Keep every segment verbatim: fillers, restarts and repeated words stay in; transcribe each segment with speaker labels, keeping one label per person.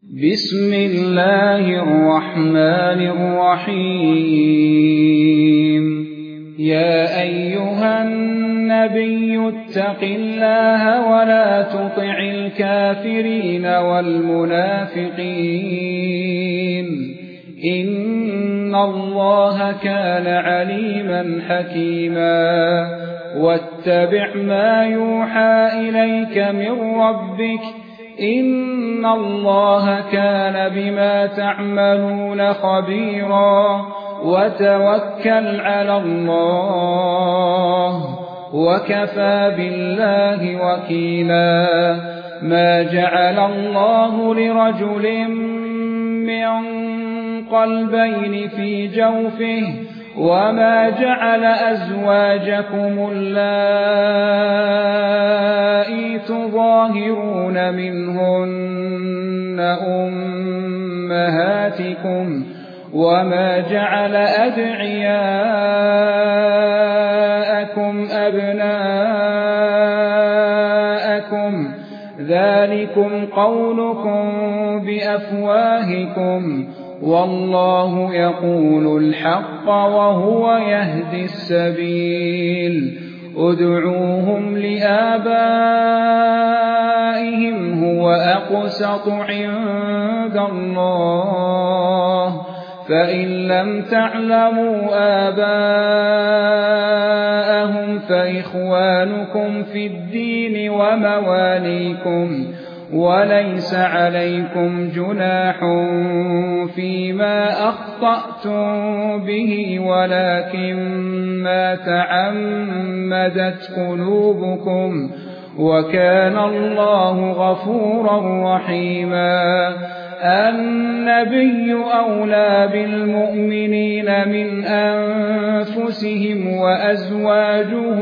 Speaker 1: بسم الله الرحمن الرحيم يا أيها النبي اتق الله ولا تطع الكافرين والمنافقين إن الله كان عليما حكيما واتبع ما يوحى إليك من ربك إن الله كان بما تعملون خبيرا وتوكل على الله وكفى بالله وكيلا ما جعل الله لرجل من قلبين في جوفه وما جعل أزواجكم اللائي تظاهرون منهن أمهاتكم وما جعل أدعياءكم أبناءكم ذلكم قولكم بأفواهكم والله يقول الحق وهو يهدي السبيل ادعوهم لآبائهم هو أقسط عند الله فإن لم تعلموا آباءهم فإخوانكم في الدين ومواليكم وليس عليكم جناح فيما أخطأتم به ولكن ما تعمدت قلوبكم وكان الله غفورا رحيما النبي أولى بالمؤمنين من أنفسهم وأزواجه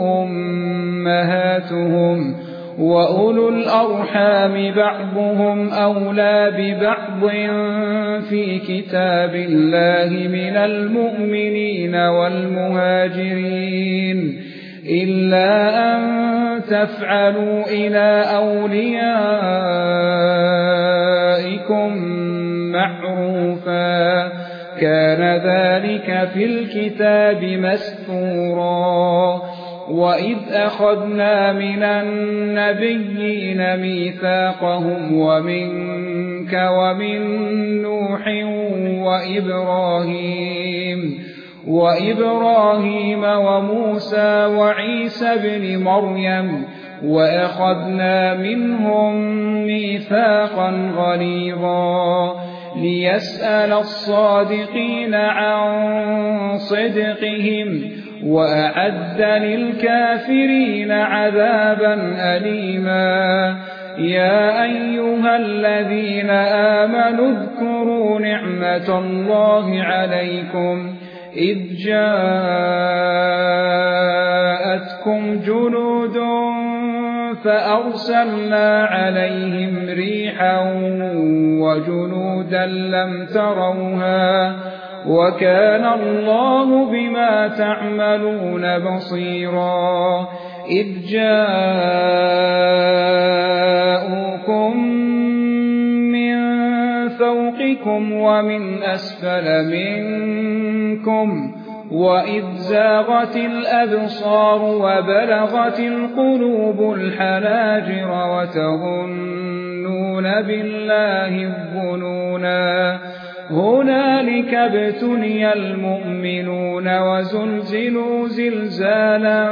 Speaker 1: أمهاتهم وأولو الأرحام بعضهم أولى ببعض في كتاب الله من المؤمنين والمهاجرين إلا أن تفعلوا إلى أوليائكم معروفا كان ذلك في الكتاب مسطورا وإذ أخذنا من النبيين ميثاقهم ومنك ومن نوح وإبراهيم وإبراهيم وموسى وعيسى بن مريم وأخذنا منهم ميثاقا غليظا ليسأل الصادقين عن صدقهم وأعد للكافرين عذابا أليما يا أيها الذين آمنوا اذكروا نعمة الله عليكم إذ جاءتكم جنود فأرسلنا عليهم ريحا وجنودا لم تروها وكان الله بما تعملون بصيرا إذ جاءوكم من فوقكم ومن أسفل منكم وإذ زاغت الأبصار وبلغت القلوب الحناجر وتظنون بالله الظنونا هنالك ابتلي المؤمنون وزلزلوا زلزالا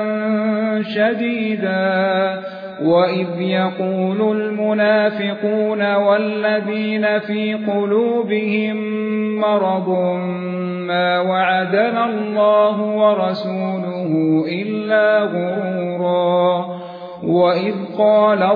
Speaker 1: شديدا وإذ يقول المنافقون والذين في قلوبهم مرض ما وعدنا الله ورسوله إلا غرورا وإذ قالت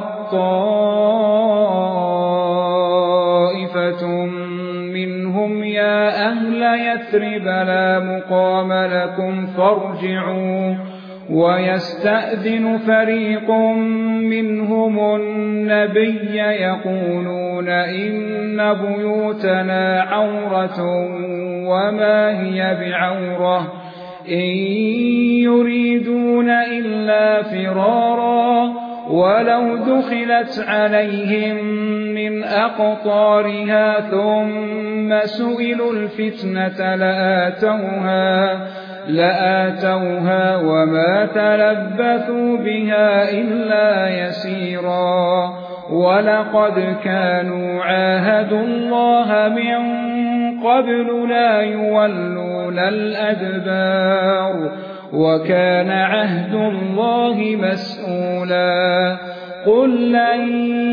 Speaker 1: طائفة منهم يا أهل يثرب لا مقام لكم فارجعوا ويستأذن فريق منهم النبي يقولون إن بيوتنا عورة وما هي بعورة إن يريدون إلا فرارا ولو دخلت عليهم من أقطارها ثم سئلوا الفتنة لآتوها, لآتوها وما تلبثوا بها إلا يسيرا ولقد كانوا عاهدوا الله من قبل لا يولون الأدبار وكان عهد الله مسؤولا قل لن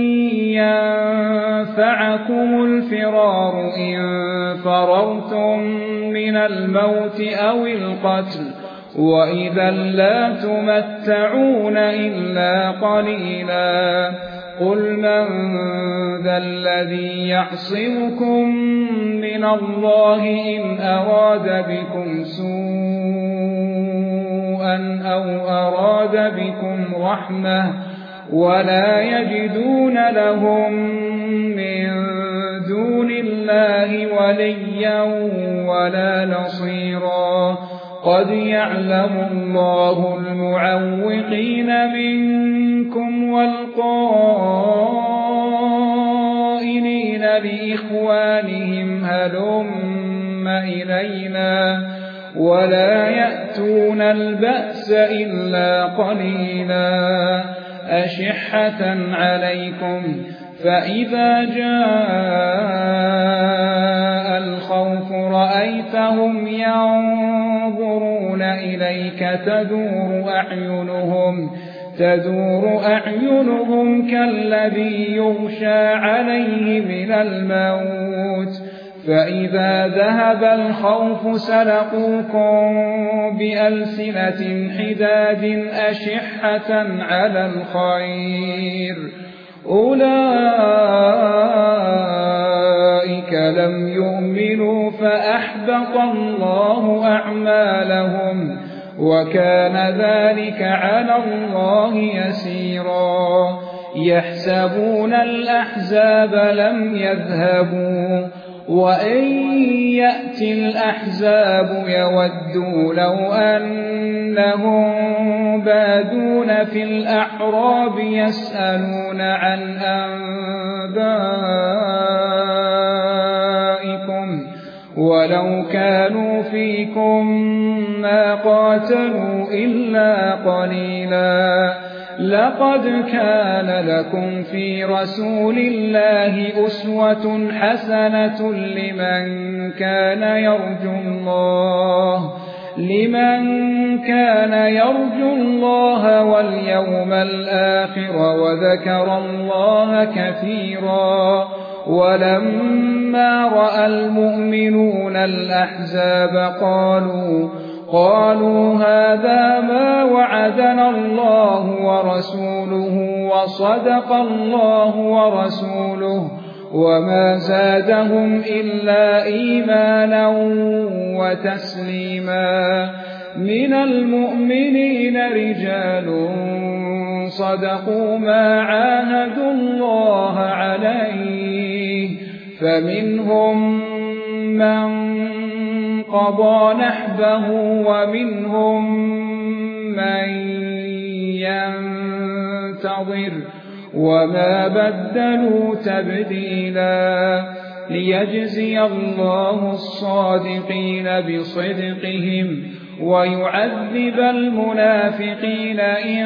Speaker 1: ينفعكم الفرار إن فررتم من الموت أو القتل وإذا لا تمتعون إلا قليلا قل من ذا الذي يعصمكم من الله إن أراد بكم سوءا أو أراد بكم رحمة ولا يجدون لهم من دون الله وليا ولا نصيرا قد يعلم الله المعوقين منكم والقائلين لإخوانهم هلم إلينا ولا يأتون البأس إلا قليلا أشحة عليكم فإذا جاء الخوف رأيتهم ينظرون إليك تدور أعينهم تدور أعينهم كالذي يغشى عليه من الموت فإذا ذهب الخوف سلقوكم بألسنة حداد أشحة على الخير أولئك لم يؤمنوا فأحبط الله أعمالهم وكان ذلك على الله يسيرا يحسبون الأحزاب لم يذهبوا وإن يأتي الأحزاب يودوا لو أنهم بادون في الأعراب يسألون عن أنبائكم ولو كانوا فيكم ما قاتلوا إلا قليلا لقد كان لكم في رسول الله أسوة حسنة لمن كان يرجو الله لمن كان يرجو الله واليوم الآخر وذكر الله كثيرا ولما رأى المؤمنون الأحزاب قالوا قالوا هذا ما وعدنا الله ورسوله وصدق الله ورسوله وما زادهم إلا إيمانا وتسليما من المؤمنين رجال صدقوا ما عاهدوا الله عليه فمنهم من قضى نحبه ومنهم من ينتظر وما بدلوا تبديلا ليجزي الله الصادقين بصدقهم ويعذب المنافقين إن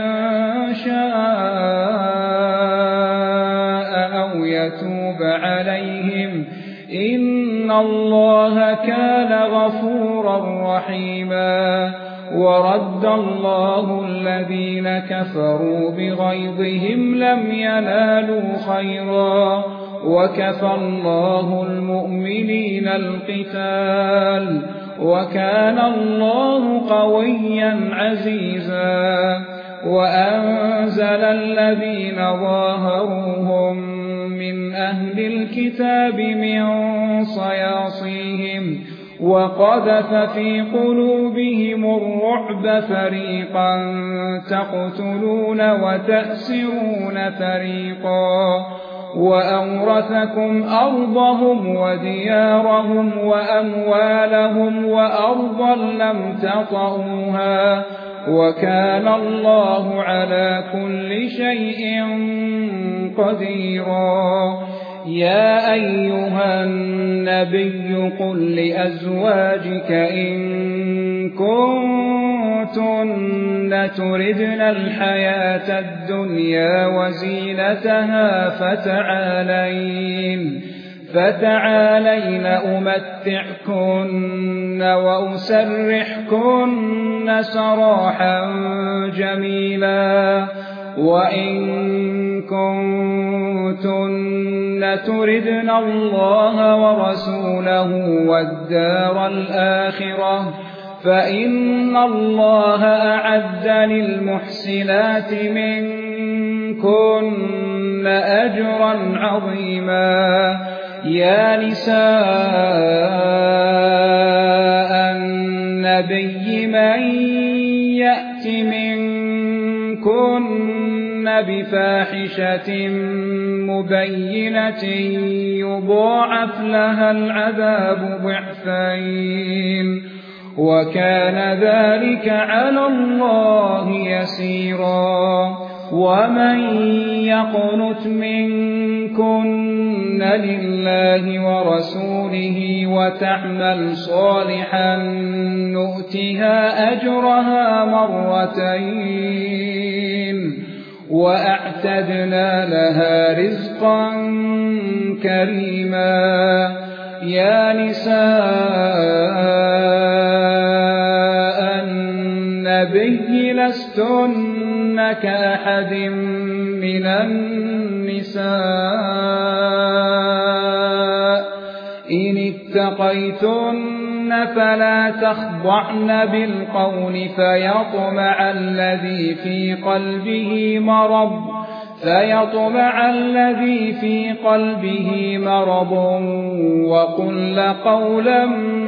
Speaker 1: شاء أو يتوب عليهم إن الله كان غفورا رحيما ورد الله الذين كفروا بغيظهم لم ينالوا خيرا وكفى الله المؤمنين القتال وكان الله قويا عزيزا وأنزل الذين ظاهروهم من أهل الكتاب من صياصيهم وقذف في قلوبهم الرعب فريقا تقتلون وتأسرون فريقا وأورثكم أرضهم وديارهم وأموالهم وأرضا لم تطئوها وكان الله على كل شيء قديرا. يا أيها النبي قل لأزواجك إن كنتن تردن الحياة الدنيا وزينتها فتعالين فتعالين أمتعكن وأسرحكن سراحا جميلا. وإن كنتن تردن الله ورسوله والدار الآخرة فإن الله أعد للمحسنات منكن أجرا عظيما. يا نساء النبي من يأت منكن بفاحشة مبينة يضاعف لها العذاب ضعفين وكان ذلك على الله يسيرا. ومن يقنت منكن لله ورسوله وتعمل صالحا نؤتها أجرها مرتين وأعتدنا لها رزقا كريما. يا نساء النبي لستن كأحد من النساء إن اتقيتن فلا تخضعن بالقول فيطمع الذي في قلبه مرض فيطمع الذي في قلبه مرض وقل قولا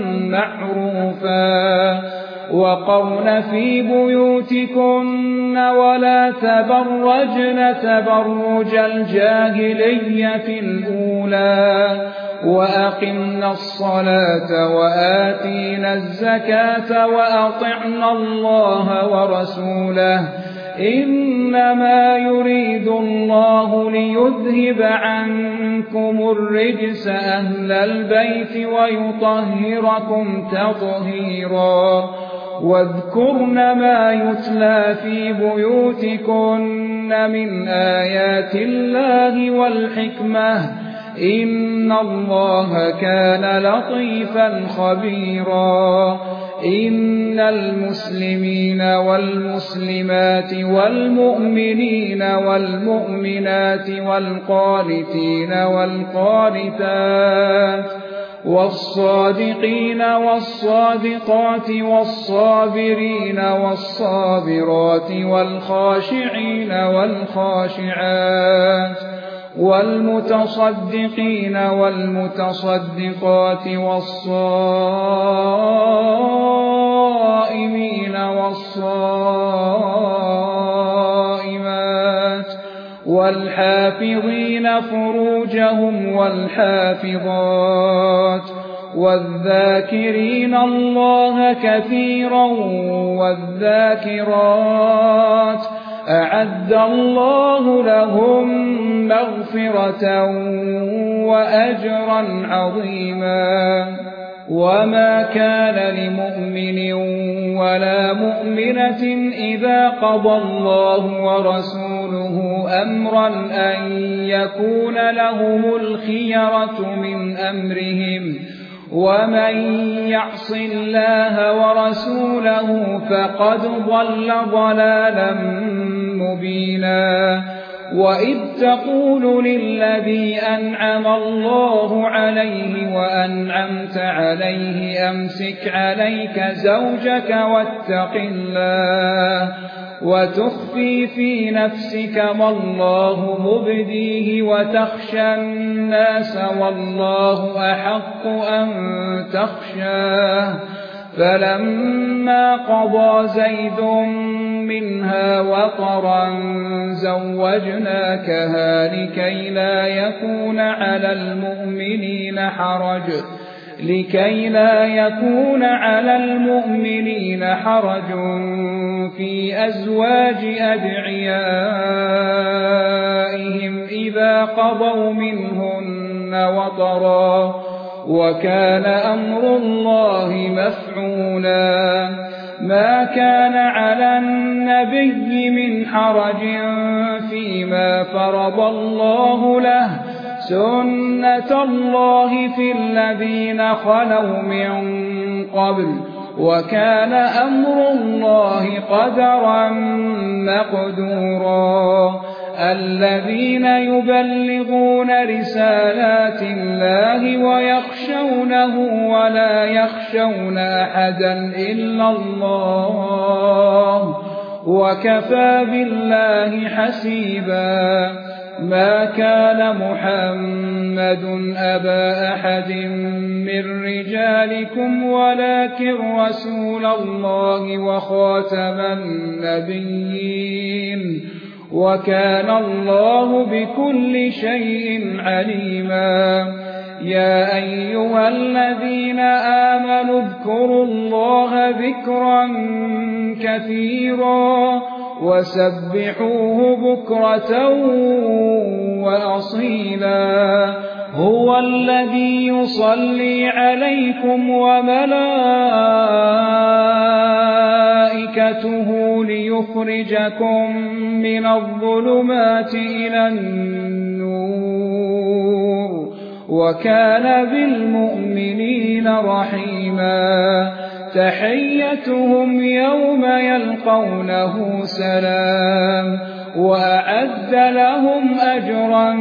Speaker 1: معروفا. وقرن في بيوتكن ولا تبرجن تبرج الجاهلية الأولى وأقمنا الصلاة وآتينا الزكاة وأطعنا الله ورسوله إنما يريد الله ليذهب عنكم الرجس أهل البيت ويطهركم تطهيرا. واذكرن ما يتلى في بيوتكن من آيات الله والحكمة إن الله كان لطيفا خبيرا. إن المسلمين والمسلمات والمؤمنين والمؤمنات والقانتين والقانتات والصادقين والصادقات والصابرين والصابرات والخاشعين والخاشعات والمتصدقين والمتصدقات والصائمين والصائمات والحافظين فروجهم والحافظات والذاكرين الله كثيرا والذاكرات أعد الله لهم مغفرة وأجرا عظيما. وما كان لمؤمن ولا مؤمنة إذا قضى الله ورسوله أمرا أن يكون لهم الخيرة من أمرهم ومن يعص الله ورسوله فقد ضل ضلالا مبينا. وإذ تقول للذي أنعم الله عليه وأنعمت عليه أمسك عليك زوجك واتق الله وتخفي في نفسك ما الله مبديه وتخشى الناس والله أحق أن تخشاه. فلما قضى زيد منها وطرا زوجناكها لكي لا يكون على المؤمنين حرج لكي لا يكون على المؤمنين حرج في أزواج أدعيائهم إذا قضوا منهن وطرا وكان أمر الله مفعولا ما كان على النبي من حرج فيما فرض الله له سنة الله في الذين خلوا من قبل وكان أمر الله قدرا مقدورا الذين يبلغون رسالات الله ويخشونه ولا يخشون أحدا إلا الله وكفى بالله حسيبا ما كان محمد أبا أحد من رجالكم ولكن رسول الله وخاتم النبيين وكان الله بكل شيء عليما يا أيها الذين آمنوا اذكروا الله ذكرا كثيرا وسبحوه بكرة وأصيلا هو الذي يصلي عليكم وملائكته ليخرجكم من الظلمات إلى النور وكان بالمؤمنين رحيما تحيتهم يوم يلقونه سلام وأعد لهم أجرا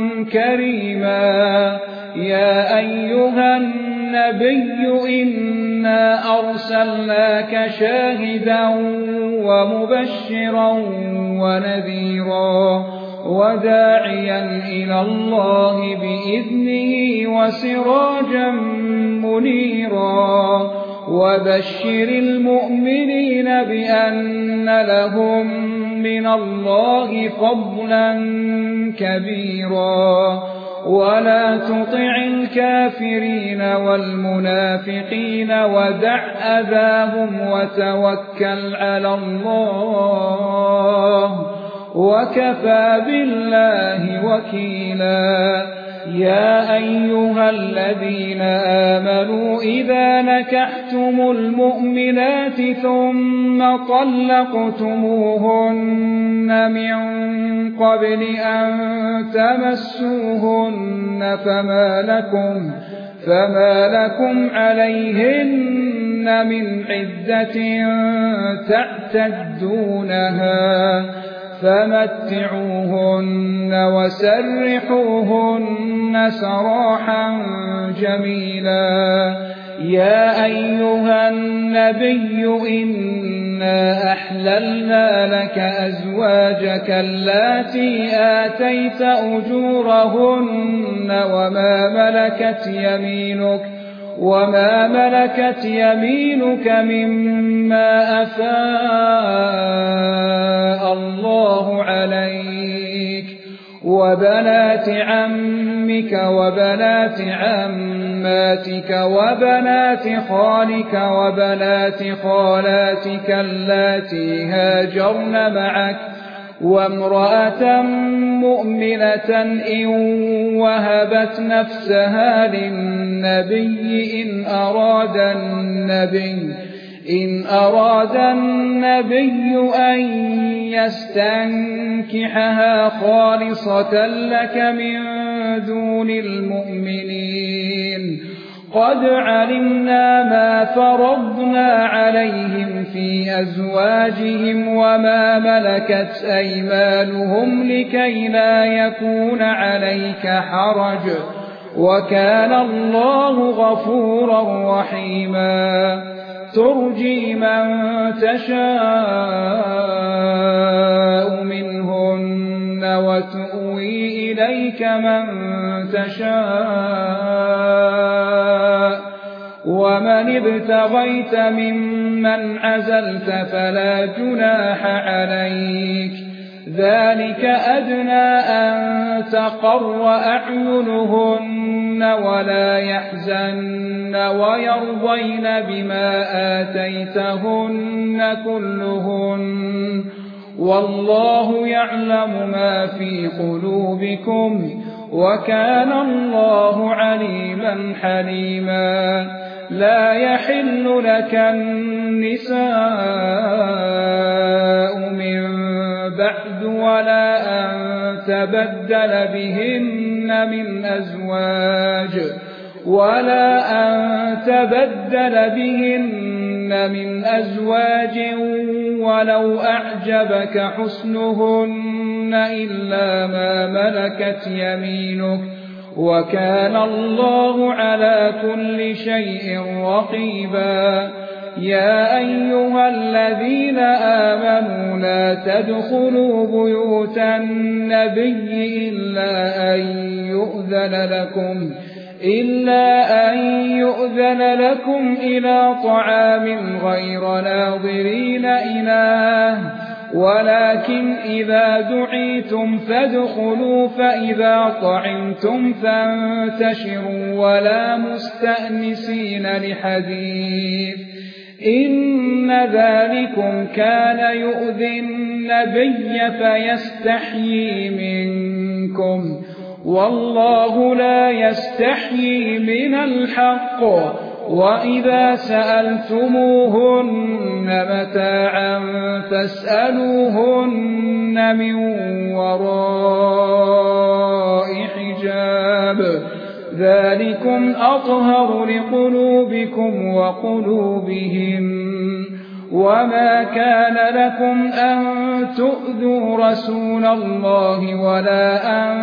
Speaker 1: كريما يا أيها النبي إنا أرسلناك شاهدا ومبشرا ونذيرا وداعيا إلى الله بإذنه وسراجا منيرا وبشر المؤمنين بأن لهم من الله فضلا كبيرا ولا تطع الكافرين والمنافقين ودع أذاهم وتوكل على الله وكفى بالله وكيلا يا أيها الذين آمنوا إذا نكحتم المؤمنات ثم طلقتموهن من قبل أن تمسوهن فما لكم, فما لكم عليهن من عدة تعتدونها فمتعوهن وسرحوهن سراحا جميلا يا أيها النبي إنا أحللنا لك أزواجك اللاتي آتيت أجورهن وما ملكت يمينك وما ملكت يمينك مما أفاء الله عليك وبنات عمك وبنات عماتك وبنات خالك وبنات خالاتك اللاتي هاجرن معك وامرأة مؤمنة إن وهبت نفسها للنبي إن أراد النبي إن أراد النبي أن يستنكحها خالصة لك من دون المؤمنين قد علمنا ما فرضنا عليهم في أزواجهم وما ملكت أيمانهم لكي لا يكون عليك حرج وكان الله غفورا رحيما ترجي من تشاء منهن وتؤوي إليك من تشاء ومن ابتغيت ممن عزلت فلا جناح عليك ذلك أدنى أن تقر أعينهن ولا يحزن ويرضين بما آتيتهن كلهن والله يعلم ما في قلوبكم وكان الله عليما حليما لا يحل لك النساء من بعد ولا أن تبدل بهن من أزواج ولا أن تبدل بهن من أزواج ولو أعجبك حسنهن إلا ما ملكت يمينك وكان الله على كل شيء رقيبا يا أيها الذين آمنوا لا تدخلوا بيوت النبي إلا أن يؤذن لكم إلا أن يؤذن لكم إلى طعام غير ناظرين إناه ولكن إذا دعيتم فادخلوا فإذا طعمتم فانتشروا ولا مستأنسين لحديث إن ذلكم كان يؤذي النبي فيستحيي منكم والله لا يستحيي من الحق وإذا سألتموهن متاعا فاسألوهن من وراء حجاب ذلكم أطهر لقلوبكم وقلوبهم وما كان لكم أن تؤذوا رسول الله ولا أن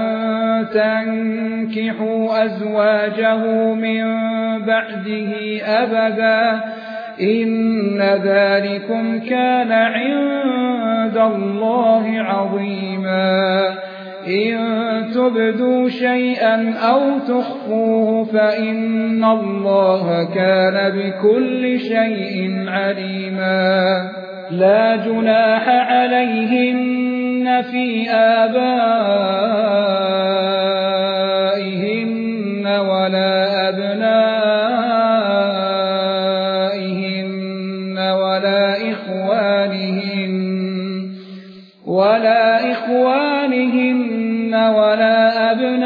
Speaker 1: تنكحوا أزواجه من بعده أبدا إن ذلكم كان عند الله عظيما إن تبدوا شيئا أو تخفوه فإن الله كان بكل شيء عليما لا جناح عليهن في آبائهن ولا أبنائهن ولا إخوانهن ولا إخوانهن ولا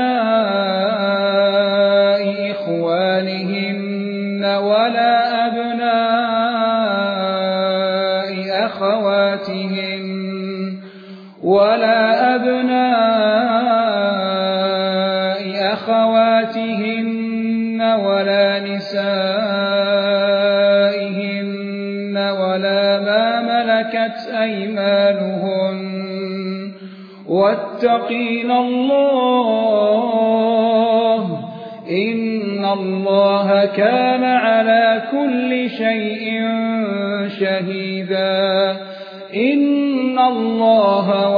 Speaker 1: أبناء إخوانهن ولا أبناء أخواتهن ولا أبناء أخواتهن ولا نسائهن ولا ما ملكت أيمانهن واتقين الله إن الله كان على كل شيء شهيدا إن الله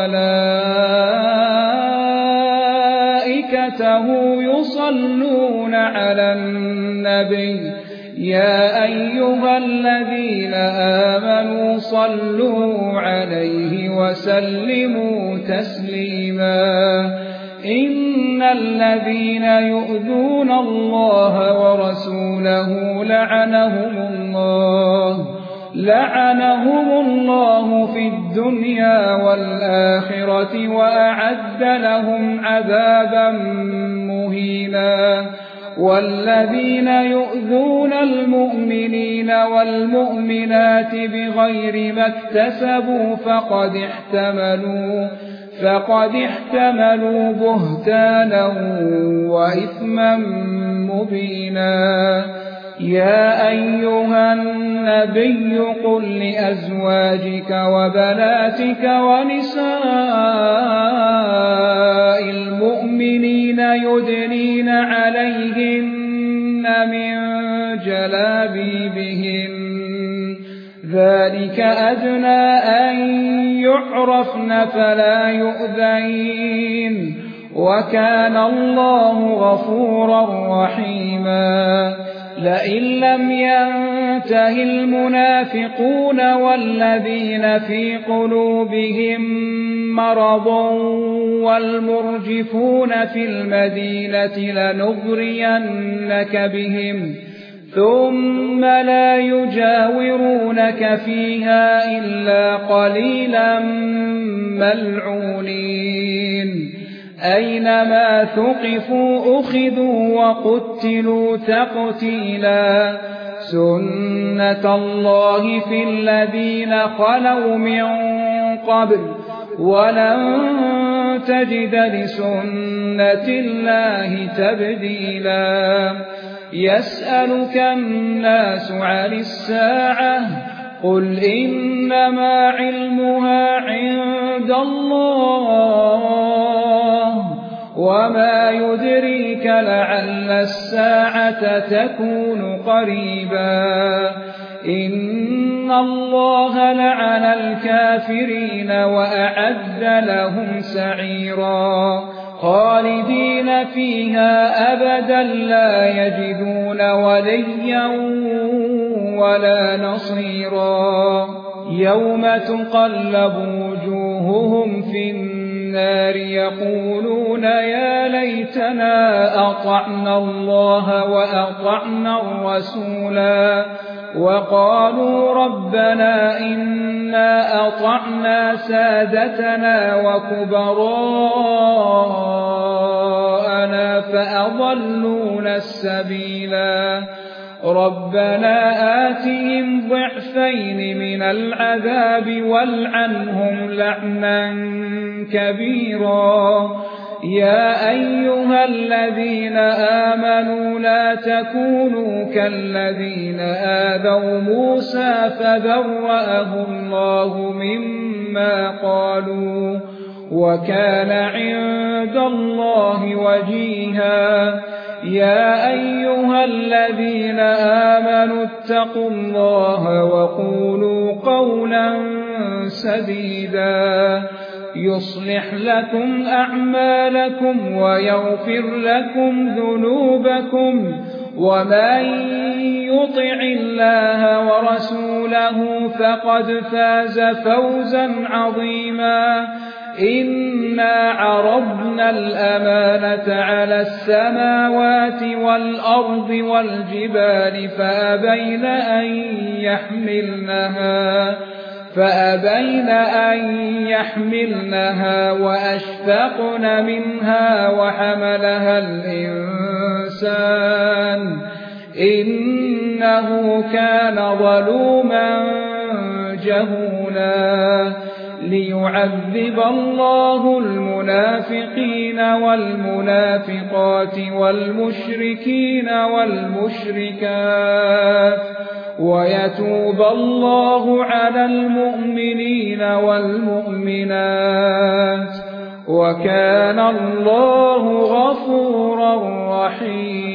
Speaker 1: وملائكته يصلون على النبي يا أيها الذين آمنوا صلوا عليه وسلموا تسليما إن الذين يؤذون الله ورسوله لعنهم الله لعنهم الله في الدنيا والآخرة وأعد لهم عذابا مهينا والذين يؤذون المؤمنين والمؤمنات بغير ما اكتسبوا فقد احتملوا فقد احتملوا بهتانا وإثما مبينا يا أيها النبي قل لأزواجك وبناتك ونساء المؤمنين يدنين عليهن من جلابيبهن ذلك أدنى أن يعرفن فلا يؤذين وكان الله غفورا رحيما لئن لم ينته المنافقون والذين في قلوبهم مرض والمرجفون في المدينة لنغرينك بهم ثم لا يجاورونك فيها إلا قليلا ملعونين أينما ثقفوا أخذوا وقتلوا تقتيلا سنة الله في الذين خلوا من قبل ولن تجد لسنة الله تبديلا يسألك الناس عن الساعة قل إنما علمها عند الله وما يدريك لعل الساعة تكون قريبا إن الله لعن الكافرين وأعد لهم سعيرا خالدين فيها أبدا لا يجدون وليا ولا نصيرا يوم تقلب وجوههم في النار يقولون يا ليتنا أطعنا الله وأطعنا الرسولا وقالوا ربنا إنا أطعنا سادتنا وكبراءنا فأضلونا السبيلا ربنا آتهم ضعفين من العذاب والعنهم لعنا كبيرا يا أيها الذين آمنوا لا تكونوا كالذين آذوا موسى فبرأه الله مما قالوا وكان عند الله وجيها يا أيها الذين آمنوا اتقوا الله وقولوا قولا سديدا يصلح لكم أعمالكم ويغفر لكم ذنوبكم ومن يطع الله ورسوله فقد فاز فوزا عظيما إنا عرضنا الأمانة على السماوات والأرض والجبال فأبين أن يحملنها فأبين أن يحملنها وأشفقن منها وحملها الإنسان إنه كان ظلوما جهولا ليعذب الله المنافقين والمنافقات والمشركين والمشركات ويتوب الله على المؤمنين والمؤمنات وكان الله غفورا رحيما